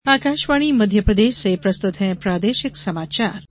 आकाशवाणी मध्य प्रदेश से प्रस्तुत हैं प्रादेशिक समाचार।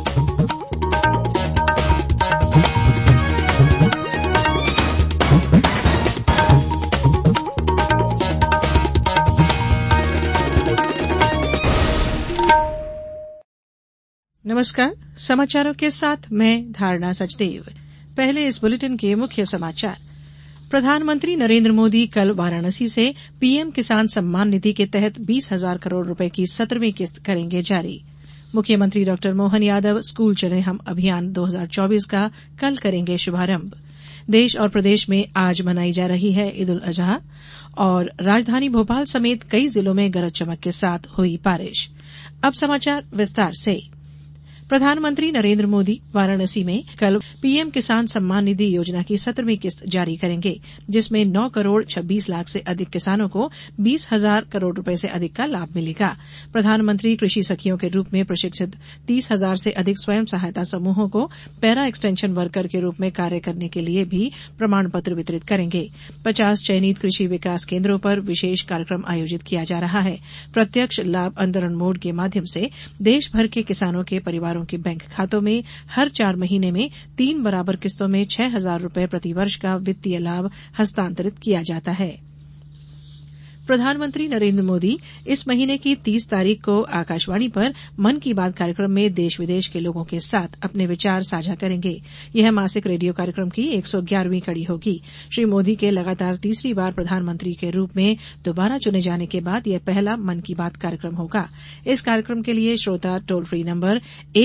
नमस्कार, समाचारों के साथ मैं धारणा सचदेव। पहले इस बुलेटिन के मुख्य समाचार। प्रधानमंत्री नरेंद्र मोदी कल वाराणसी से पीएम किसान सम्मान निधि के तहत 20,000 करोड़ रुपए की 17वीं किस्त करेंगे जारी। मुख्यमंत्री डॉ मोहन यादव स्कूल चले हम अभियान 2024 का कल करेंगे शुभारंभ। देश और प्रदेश में आज मनाई जा रही है ईद उल अजहा और राजधानी भोपाल समेत कई जिलों में गरज चमक के साथ हुई बारिश। अब समाचार विस्तार से। प्रधानमंत्री नरेंद्र मोदी वाराणसी में कल पीएम किसान सम्मान निधि योजना की 17वीं किस्त जारी करेंगे, जिसमें 9 करोड़ 26 लाख से अधिक किसानों को 20,000 करोड़ रुपए से अधिक का लाभ मिलेगा। प्रधानमंत्री कृषि सखियों के रूप में प्रशिक्षित 30,000 से अधिक स्वयं सहायता समूहों को पैरा एक्सटेंशन वर्कर के रूप में कार्य करने के लिए भी प्रमाण पत्र वितरित करेंगे। 50 चयनित कृषि विकास केंद्रों पर विशेष कार्यक्रम आयोजित किया जा रहा है। प्रत्यक्ष लाभ अंतरण मोड के माध्यम से देश भर के किसानों के परिवारों के बैंक खातों में हर 4 महीने में 3 बराबर किस्तों में 6,000 रुपए प्रतिवर्ष का वित्तीय लाभ हस्तांतरित किया जाता है। प्रधानमंत्री नरेंद्र मोदी इस महीने की 30 तारीख को आकाशवाणी पर मन की बात कार्यक्रम में देश विदेश के लोगों के साथ अपने विचार साझा करेंगे। यह मासिक रेडियो कार्यक्रम की 111वीं कड़ी होगी। श्री मोदी के लगातार तीसरी बार प्रधानमंत्री के रूप में दोबारा चुने जाने के बाद यह पहला मन की बात कार्यक्रम होगा। इस कार्यक्रम के लिए श्रोता टोल फ्री नंबर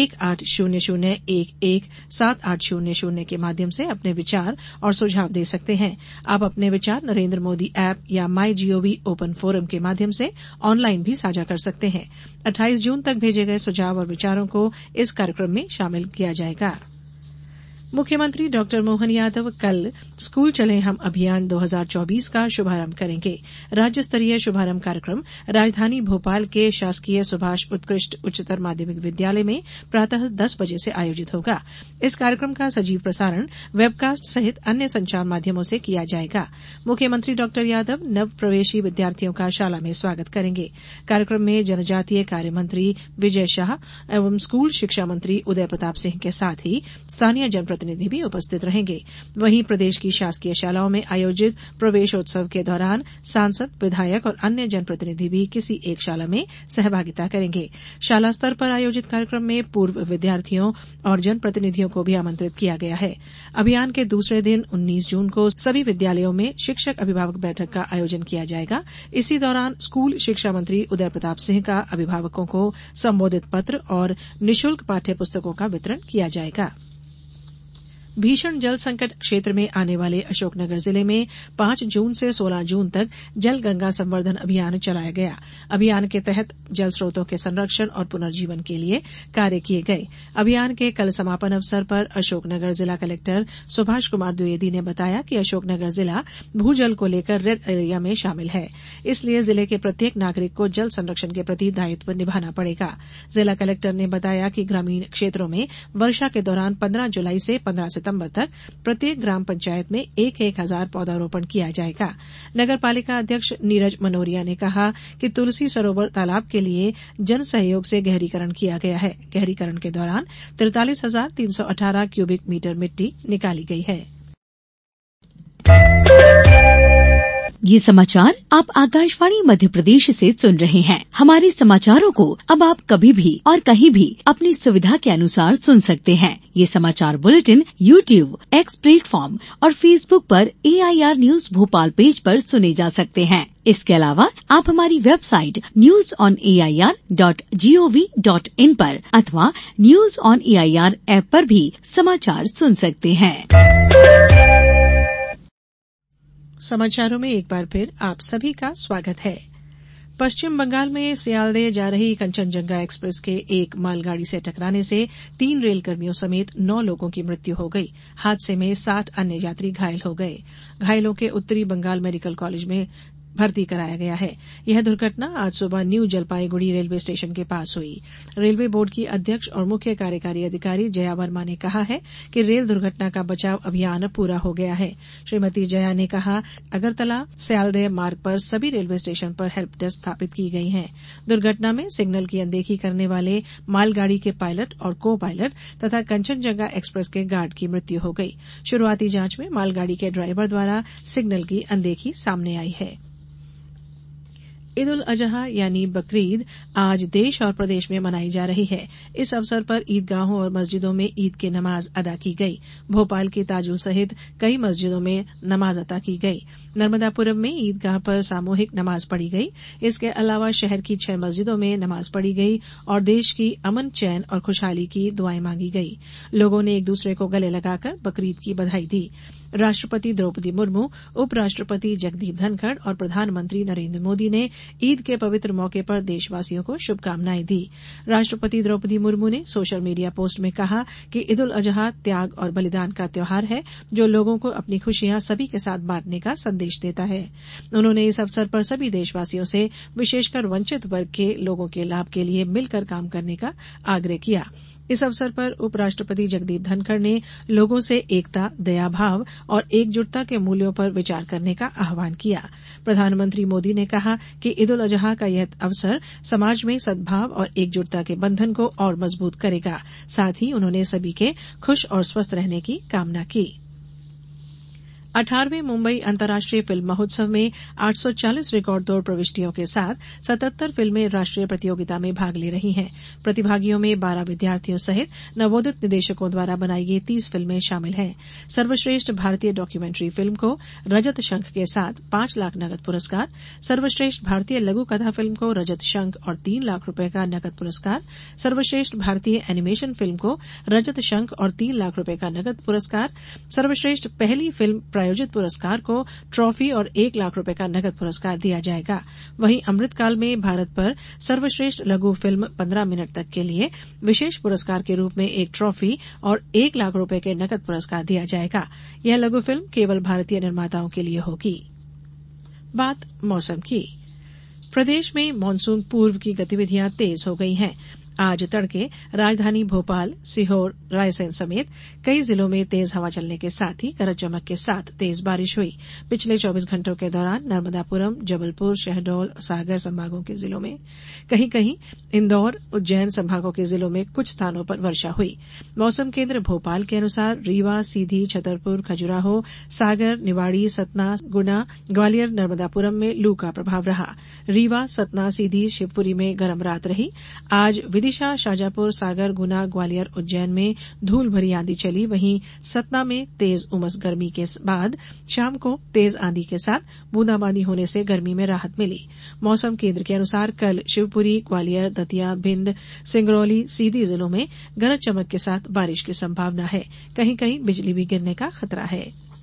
1800-11-7800 के माध्यम से अपने विचार और सुझाव दे सकते हैं। आप अपने विचार नरेंद्र मोदी ऐप या माई जीओवी ओपन फोरम के माध्यम से ऑनलाइन भी साझा कर सकते हैं। 28 जून तक भेजे गए सुझाव और विचारों को इस कार्यक्रम में शामिल किया जाएगा। मुख्यमंत्री डॉ मोहन यादव कल स्कूल चले हम अभियान 2024 का शुभारंभ करेंगे। राज्य स्तरीय शुभारंभ कार्यक्रम राजधानी भोपाल के शासकीय सुभाष उत्कृष्ट उच्चतर माध्यमिक विद्यालय में प्रातः 10 बजे से आयोजित होगा। इस कार्यक्रम का सजीव प्रसारण वेबकास्ट सहित अन्य संचार माध्यमों से किया जाएगा। मुख्यमंत्री डॉ यादव नव प्रवेशी विद्यार्थियों का शाला में स्वागत करेंगे। कार्यक्रम में जनजातीय कार्य मंत्री विजय शाह एवं स्कूल शिक्षा मंत्री उदय प्रताप सिंह के साथ ही स्थानीय जनप्रतिनिधि भी उपस्थित रहेंगे। वहीं प्रदेश की शासकीय शालाओं में आयोजित प्रवेशोत्सव के दौरान सांसद, विधायक और अन्य जनप्रतिनिधि भी किसी एक शाला में सहभागिता करेंगे। शाला स्तर पर आयोजित कार्यक्रम में पूर्व विद्यार्थियों और जनप्रतिनिधियों को भी आमंत्रित किया गया है। अभियान के दूसरे दिन 19 जून को सभी विद्यालयों में शिक्षक अभिभावक बैठक का आयोजन किया जाएगा। इसी दौरान स्कूल शिक्षा मंत्री उदय प्रताप सिंह का अभिभावकों को संबोधित पत्र और निःशुल्क पाठ्य पुस्तकों का वितरण किया जाएगा। भीषण जल संकट क्षेत्र में आने वाले अशोकनगर जिले में 5 जून से 16 जून तक जल गंगा संवर्धन अभियान चलाया गया। अभियान के तहत जल स्रोतों के संरक्षण और पुनर्जीवन के लिए कार्य किए गए। अभियान के कल समापन अवसर पर अशोकनगर जिला कलेक्टर सुभाष कुमार द्विवेदी ने बताया कि अशोकनगर जिला भूजल को लेकर रेड एरिया में शामिल है, इसलिए जिले के प्रत्येक नागरिक को जल संरक्षण के प्रति दायित्व निभाना पड़ेगा। जिला कलेक्टर ने बताया कि ग्रामीण क्षेत्रों में वर्षा के दौरान 15 जुलाई से 15 सितंबर तक प्रत्येक ग्राम पंचायत में 1,000 पौधारोपण किया जाएगा। नगर पालिका अध्यक्ष नीरज मनोरिया ने कहा कि तुलसी सरोवर तालाब के लिए जन सहयोग से गहरीकरण किया गया है। गहरीकरण के दौरान 43,318 क्यूबिक मीटर मिट्टी निकाली गई है। ये समाचार आप आकाशवाणी मध्य प्रदेश से सुन रहे हैं। हमारे समाचारों को अब आप कभी भी और कहीं भी अपनी सुविधा के अनुसार सुन सकते हैं। ये समाचार बुलेटिन YouTube, X प्लेटफॉर्म और Facebook पर AIR न्यूज भोपाल पेज पर सुने जा सकते हैं। इसके अलावा आप हमारी वेबसाइट newsonair.gov.in पर अथवा न्यूज ऑन AIR ऐप पर भी समाचार सुन सकते हैं। समाचारों में एक बार फिर आप सभी का स्वागत है। पश्चिम बंगाल में सियालदह जा रही कंचनजंगा एक्सप्रेस के एक मालगाड़ी से टकराने से 3 रेलकर्मियों समेत 9 लोगों की मृत्यु हो गई। हादसे में 60 अन्य यात्री घायल हो गए। घायलों के उत्तरी बंगाल मेडिकल कॉलेज में भर्ती कराया गया है। यह दुर्घटना आज सुबह न्यू जलपाईगुड़ी रेलवे स्टेशन के पास हुई। रेलवे बोर्ड की अध्यक्ष और मुख्य कार्यकारी अधिकारी जया वर्मा ने कहा है कि रेल दुर्घटना का बचाव अभियान पूरा हो गया है। श्रीमती जया ने कहा, अगरतला स्यालदह मार्ग पर सभी रेलवे स्टेशन पर हेल्प डेस्क स्थापित की गई हैं। दुर्घटना में सिग्नल की अनदेखी करने वाले मालगाड़ी के पायलट और को पायलट तथा कंचनजंगा एक्सप्रेस के गार्ड की मृत्यु हो गई। शुरुआती जांच में मालगाड़ी के ड्राइवर द्वारा सिग्नल की अनदेखी सामने आई है। ईद उल अजहा यानी बकरीद आज देश और प्रदेश में मनाई जा रही है। इस अवसर पर ईदगाहों और मस्जिदों में ईद की नमाज अदा की गई। भोपाल की ताजुल सहित कई मस्जिदों में नमाज अदा की गई। नर्मदापुरम में ईदगाह पर सामूहिक नमाज पढ़ी गई। इसके अलावा शहर की 6 मस्जिदों में नमाज पढ़ी गई और देश की अमन, चैन और खुशहाली की दुआएं मांगी गई। लोगों ने एक दूसरे को गले लगाकर बकरीद की बधाई दी। राष्ट्रपति द्रौपदी मुर्मू, उपराष्ट्रपति जगदीप धनखड़ और प्रधानमंत्री नरेंद्र मोदी ने ईद के पवित्र मौके पर देशवासियों को शुभकामनाएं दी। राष्ट्रपति द्रौपदी मुर्मू ने सोशल मीडिया पोस्ट में कहा कि ईद उल अजहा त्याग और बलिदान का त्योहार है, जो लोगों को अपनी खुशियां सभी के साथ बांटने का संदेश देता है। उन्होंने इस अवसर पर सभी देशवासियों से विशेषकर वंचित वर्ग के लोगों के लाभ के लिए मिलकर काम करने का आग्रह किया। इस अवसर पर उपराष्ट्रपति जगदीप धनखड़ ने लोगों से एकता, दया भाव और एकजुटता के मूल्यों पर विचार करने का आह्वान किया। प्रधानमंत्री मोदी ने कहा कि ईद उल अजहा का यह अवसर समाज में सद्भाव और एकजुटता के बंधन को और मजबूत करेगा। साथ ही उन्होंने सभी के खुश और स्वस्थ रहने की कामना की। 18वें मुंबई अंतर्राष्ट्रीय फिल्म महोत्सव में 840 रिकॉर्ड तोड़ प्रविष्टियों के साथ 77 फिल्में राष्ट्रीय प्रतियोगिता में भाग ले रही हैं। प्रतिभागियों में 12 विद्यार्थियों सहित नवोदित निदेशकों द्वारा बनाई गई 30 फिल्में शामिल हैं। सर्वश्रेष्ठ भारतीय डॉक्यूमेंट्री फिल्म को रजत शंख के साथ 5 लाख नकद पुरस्कार, सर्वश्रेष्ठ भारतीय लघु कथा फिल्म को रजत शंख और 3 लाख रुपए का नकद पुरस्कार, सर्वश्रेष्ठ भारतीय एनिमेशन फिल्म को रजत शंख और 3 लाख रुपए का नकद पुरस्कार, सर्वश्रेष्ठ पहली फिल्म प्रायोजित पुरस्कार को ट्रॉफी और 1 लाख रुपए का नकद पुरस्कार दिया जाएगा। वहीं अमृतकाल में भारत पर सर्वश्रेष्ठ लघु फिल्म 15 मिनट तक के लिए विशेष पुरस्कार के रूप में 1 ट्रॉफी और 1 लाख रुपए के नकद पुरस्कार दिया जाएगा। यह लघु फिल्म केवल भारतीय निर्माताओं के लिए होगी। बात मौसम की। प्रदेश में मानसून पूर्व की गतिविधियां तेज हो गई हैं। आज तड़के राजधानी भोपाल, सीहोर, रायसेन समेत कई जिलों में तेज हवा चलने के साथ ही गरज चमक के साथ तेज बारिश हुई। पिछले 24 घंटों के दौरान नर्मदापुरम, जबलपुर, शहडोल, सागर संभागों के जिलों में कहीं कहीं, इंदौर, उज्जैन संभागों के जिलों में कुछ स्थानों पर वर्षा हुई। मौसम केंद्र भोपाल के अनुसार रीवा, सीधी, छतरपुर, खजुराहो, सागर, निवाड़ी, सतना, गुना, ग्वालियर, नर्मदापुरम में लू का प्रभाव रहा। रीवा, सतना, सीधी, शिवपुरी में गर्म रात रही। आज विदिशा, शाजापुर, सागर, गुना, ग्वालियर, उज्जैन में धूल भरी आंधी चली। वहीं सतना में तेज उमस गर्मी के बाद शाम को तेज आंधी के साथ बूंदाबांदी होने से गर्मी में राहत मिली। मौसम केंद्र के अनुसार कल शिवपुरी, ग्वालियर, दतिया, भिंड, सिंगरौली, सीधी जिलों में गरज चमक के साथ बारिश की संभावना है। कहीं कहीं बिजली भी गिरने का खतरा है।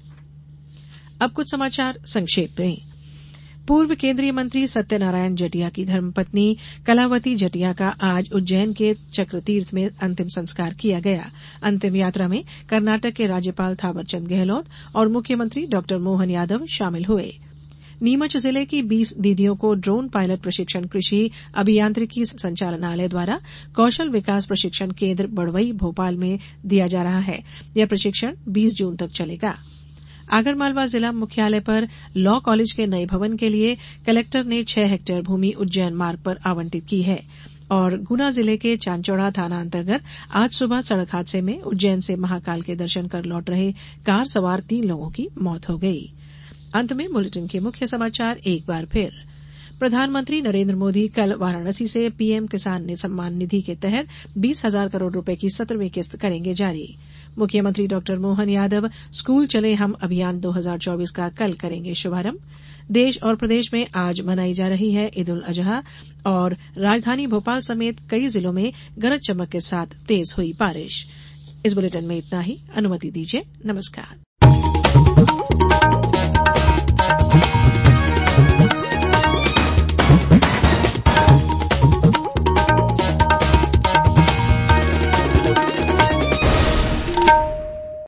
अब कुछ समाचार संक्षेप में। पूर्व केंद्रीय मंत्री सत्यनारायण जटिया की धर्मपत्नी कलावती जटिया का आज उज्जैन के चक्रतीर्थ में अंतिम संस्कार किया गया। अंतिम यात्रा में कर्नाटक के राज्यपाल थावरचंद गहलोत और मुख्यमंत्री डॉ मोहन यादव शामिल हुए। नीमच जिले की 20 दीदियों को ड्रोन पायलट प्रशिक्षण कृषि अभियांत्रिकी संचालनालय द्वारा कौशल विकास प्रशिक्षण केंद्र बड़वई, भोपाल में दिया जा रहा है। यह प्रशिक्षण 20 जून तक चलेगा। आगरमालवा जिला मुख्यालय पर लॉ कॉलेज के नए भवन के लिए कलेक्टर ने 6 हेक्टेयर भूमि उज्जैन मार्ग पर आवंटित की है। और गुना जिले के चांचौड़ा थाना अंतर्गत आज सुबह सड़क हादसे में उज्जैन से महाकाल के दर्शन कर लौट रहे कार सवार 3 लोगों की मौत हो गई। अंत में बुलेटिन के मुख्य समाचार एक बार फिर। प्रधानमंत्री नरेंद्र मोदी कल वाराणसी से पीएम किसान सम्मान निधि के तहत 20,000 करोड़ रुपए की 17वीं किस्त करेंगे जारी। मुख्यमंत्री डॉ मोहन यादव स्कूल चले हम अभियान 2024 का कल करेंगे शुभारंभ। देश और प्रदेश में आज मनाई जा रही है ईद उल अजहा और राजधानी भोपाल समेत कई जिलों में गरज चमक के साथ तेज हुई बारिश। इस बुलेटिन में इतना ही। अनुमति दीजिए। नमस्कार।